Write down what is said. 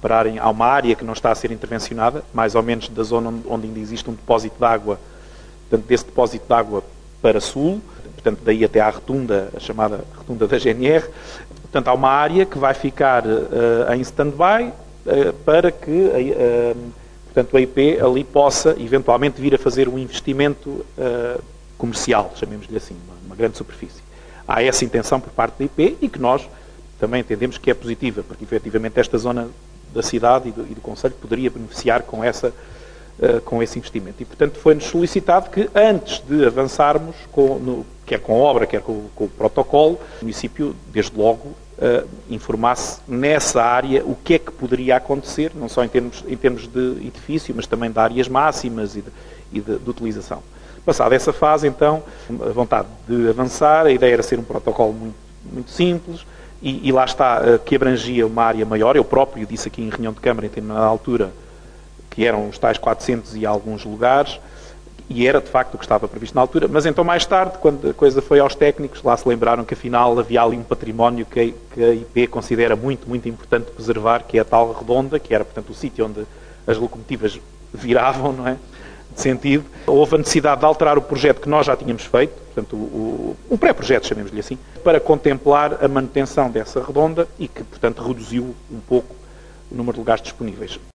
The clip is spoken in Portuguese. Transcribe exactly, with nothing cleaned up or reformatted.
repararem, há uma área que não está a ser intervencionada, mais ou menos da zona onde, onde ainda existe um depósito de água, portanto, desse depósito de água para sul, portanto, daí até à retunda, a chamada retunda da G N R. Portanto, há uma área que vai ficar uh, em stand-by uh, para que uh, portanto, a I P ali possa, eventualmente, vir a fazer um investimento uh, comercial, chamemos-lhe assim, uma, uma grande superfície. Há essa intenção por parte da I P e que nós também entendemos que é positiva, porque, efetivamente, esta zona da cidade e do, e do concelho poderia beneficiar com, essa, uh, com esse investimento. E, portanto, foi-nos solicitado que, antes de avançarmos, com, no, quer com a obra, quer com, com o protocolo, o município, desde logo, uh, informasse nessa área o que é que poderia acontecer, não só em termos, em termos de edifício, mas também de áreas máximas e de, e de, de utilização. Passada essa fase, então, a vontade de avançar, a ideia era ser um protocolo muito, muito simples, e, e lá está, que abrangia uma área maior. Eu próprio disse aqui em reunião de Câmara, na altura, que eram os tais quatrocentos e alguns lugares, e era de facto o que estava previsto na altura, mas então mais tarde, quando a coisa foi aos técnicos, lá se lembraram que afinal havia ali um património que a, que a I P considera muito, muito importante preservar, que é a tal redonda, que era, portanto, o sítio onde as locomotivas viravam, não é? De sentido. Houve a necessidade de alterar o projeto que nós já tínhamos feito, portanto, o, o, o pré-projeto, chamemos-lhe assim, para contemplar a manutenção dessa redonda e que, portanto, reduziu um pouco o número de lugares disponíveis.